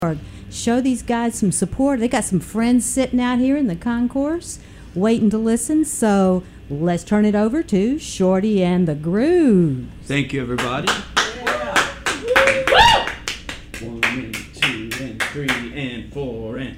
Show these guys some support. They got some friends sitting out here in the concourse waiting to listen. So let's turn it over to Shorty and the Grooves. Thank you, everybody. Yeah. 1 and 2 and 3 and 4 and...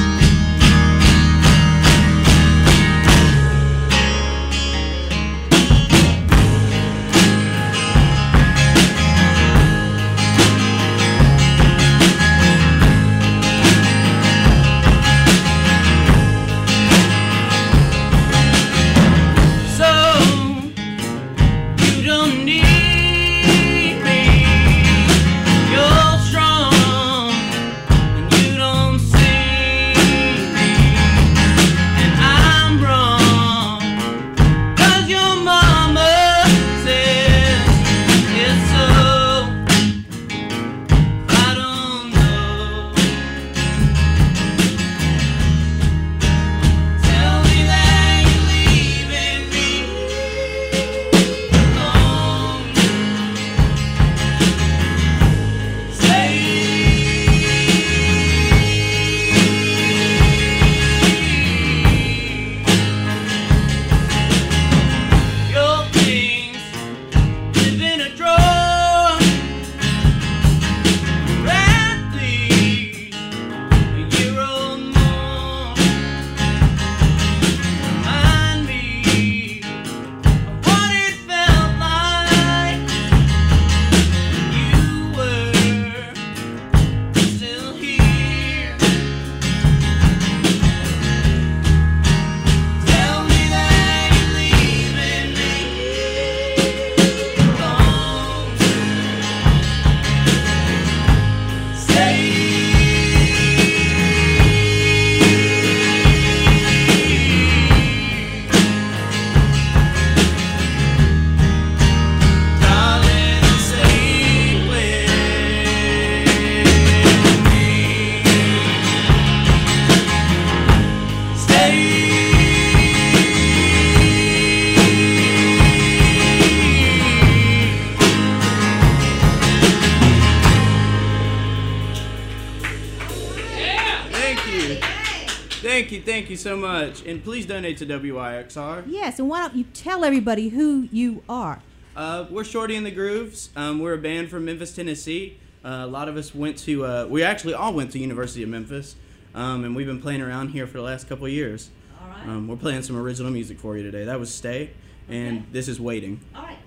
Thank you so much. And please donate to WIXR. Yes, and why don't you tell everybody who you are? We're Shorty and the Grooves. We're a band from Memphis, Tennessee. A lot of us went to, we actually all went to University of Memphis. And we've been playing around here for the last couple of years. All right. We're playing some original music for you today. That was Stay, and this is Waiting. All right.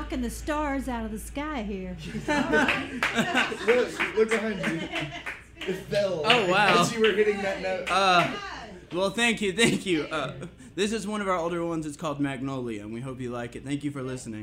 knocking the stars out of the sky here. Look behind you. It fell. Oh, wow. As you were hitting that note. Well, thank you. This is one of our older ones. It's called Magnolia, and we hope you like it. Thank you for listening.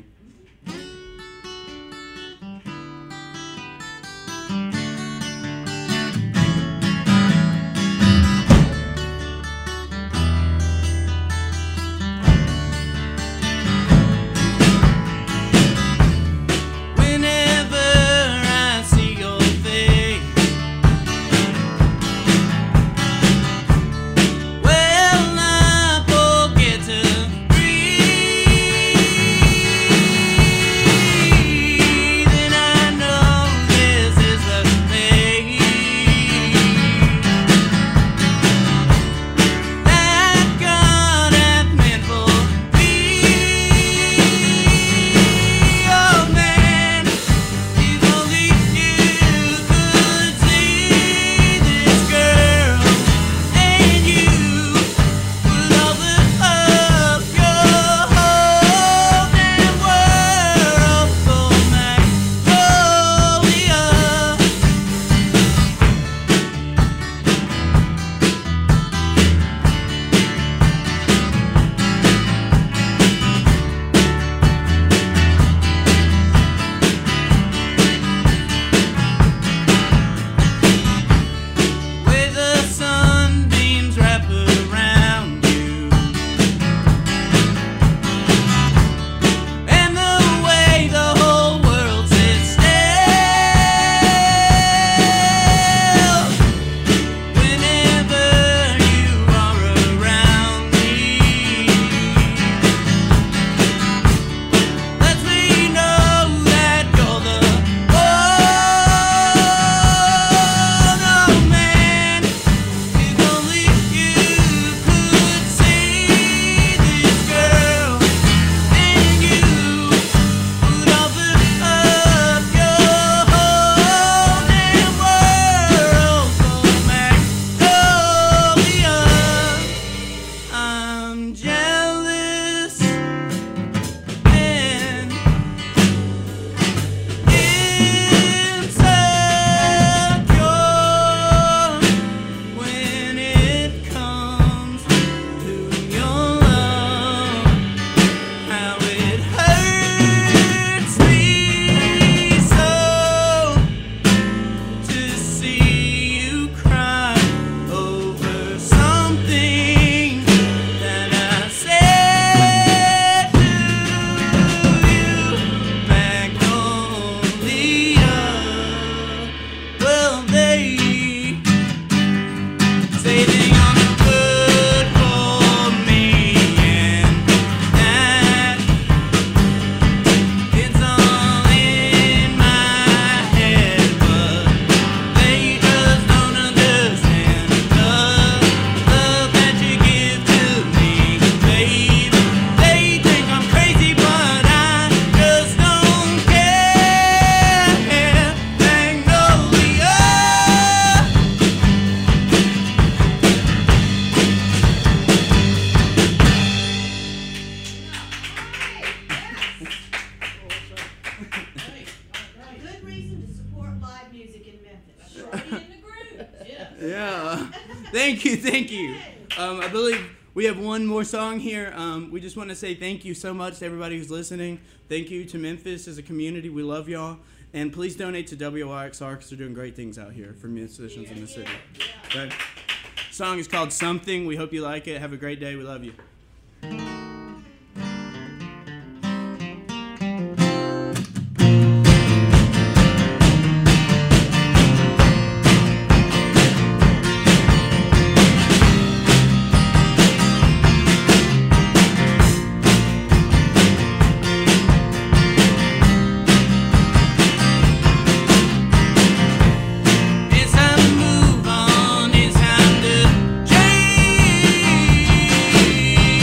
Yeah. Thank you. I believe we have one more song here. We just want to say thank you so much to everybody who's listening. Thank you to Memphis as a community. We love y'all. And please donate to WYXR because they're doing great things out here for musicians in the city. Okay? Song is called Something. We hope you like it. Have a great day. We love you. It's time to move on. It's time to change.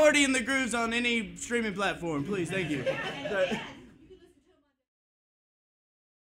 Shorty and the Grooves on any streaming platform, please. Thank you.